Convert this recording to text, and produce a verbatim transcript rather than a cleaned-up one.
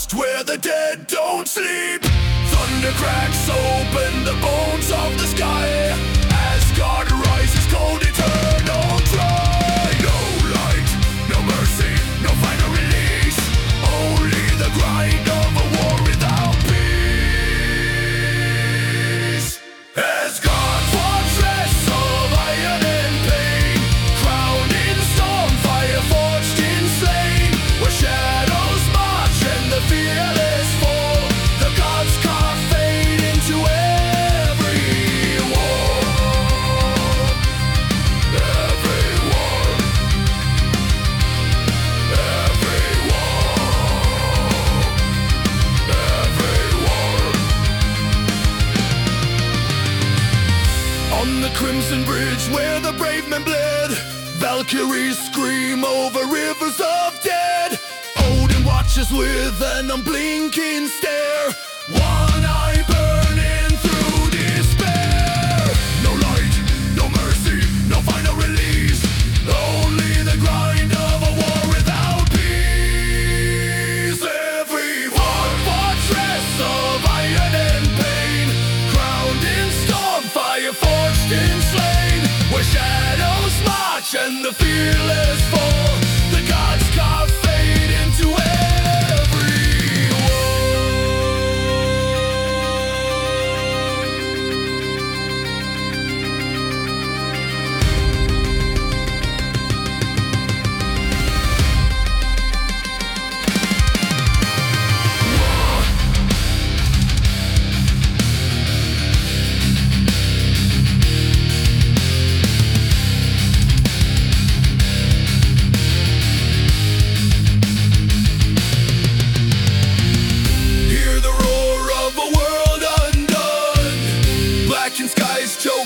lost where the dead don't sleep. Thunder cracks open the bones of the sky. Asgard rises cold, eternal dry. No light, no mercy, no final release. Only the grind of a war without peace. Asgard, fortress of iron and pain, crowned in storm, fire forged in slain, where shadows march and the fearless fall. The gods carve fate into every war. Every war. Every war. Every war. On the Crimson Bridge where the brave men bled, Valkyries scream over rivers of dead. Odin watches with an unblinking stare, one eye burning through despair. No light, no mercy, no final release. Only the grind of a war without peace. Every war, fortress of iron and pain, crowned in storm, fire forged in slain, where shadows march and the fearless fall. The gods carve fate into every war. Hear the roar of a world undone, blackened skies choke